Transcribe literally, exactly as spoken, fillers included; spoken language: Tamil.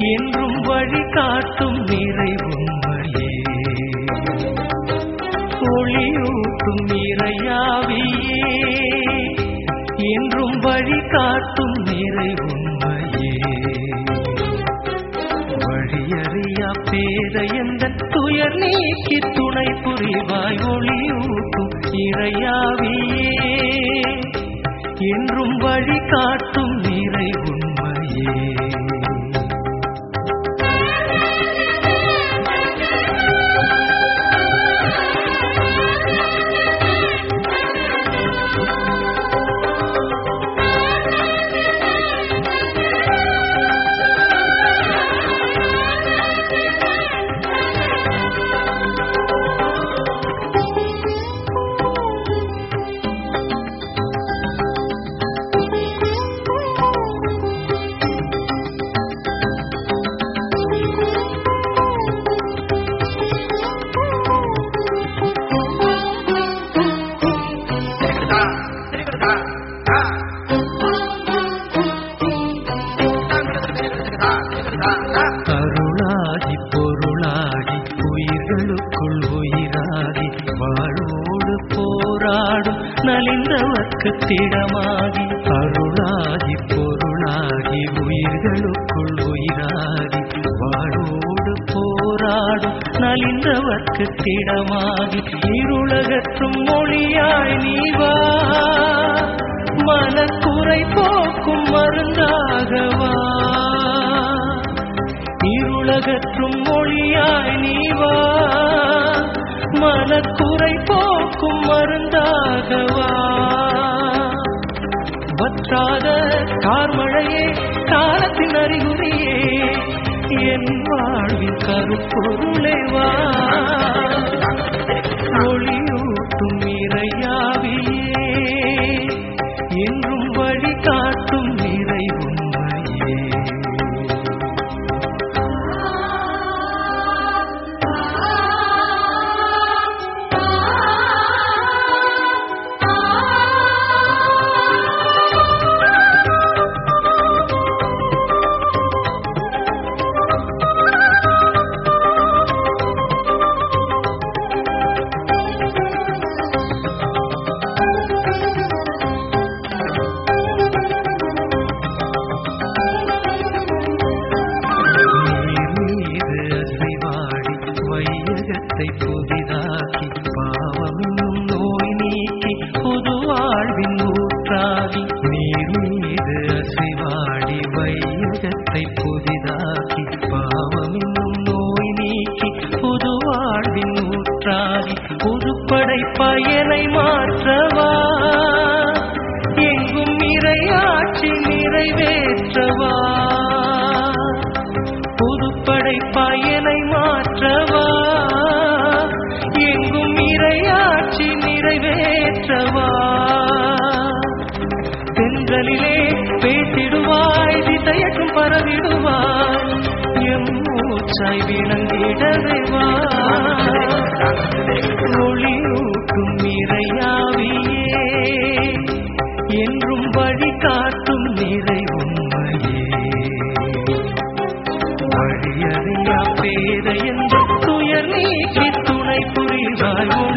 என்றும் வழி காட்டும் நிறை உண்மையே ஒளியூட்டும் இறையாவியே என்றும் வழி காட்டும் நிறை உண்மையே வழியறியா பேதையந்த துயர் நீக்கி துணை புரிவாய் ஒளியூட்டும் இறையாவியே என்றும் வழி காட்டும் நிறை உண்மையே அருளாகி பொருளாகி உயிர்களுக்குள் உயிராகி வாழ்வோடு போராடும் நலிந்தவர்க்கு திடமாகி அருளாகி பொருளாகி உயிர்களுக்குள் உயிராகி வாழ்வோடு போராடும் நலிந்தவர்க்கு திடமாகி இருளகற்றும் மொழியாய் நீவா மனக்குறை போக்கும் மருந்தாகவா இருளகற்றும் மொழியாய் நீவா மனக்குறை போக்கும் மருந்தாகவா வற்றாத கார்மழையே காலத்தின் அறிகுறியே என் வாழ்வின் கருப்பொருளே வா ஒளியூட்டும் இறையாவியே என்றும் வழி காட்டும் நிறை உண்மையே புதிதாக்கி பாவமென்னும் நோய் நீக்கி புது வாழ்வின் ஊற்றாகி நீர் மீது அசைவாடி வையகத்தை புதிதாக்கி பாவமென்னும் நோய் நீக்கி புது வாழ்வின் ஊற்றாகி புதுப்படை பயனை மாற்றவா எங்கும் இறையாட்சி நிறைவேற்றவா புதுப்படை பயனை மாற்றவா எங்கும் இறையாட்சி நிறைவேற்றவா தென்றலிலே பேசிடுவாய் திசையற்றும் பரவிடுவாய் எம் மூச்சாய் விளங்கிடவேவா ஒளியூட்டும் இறையாவியே என்றும் வழி காட்டும் நிறை உண்மையே வழியறியா பேதையென்ற துயர் நீக்கி துணை புரிவாய்